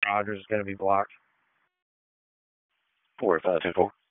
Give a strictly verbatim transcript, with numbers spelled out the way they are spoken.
Rogers is going to be blocked. Four five ten four.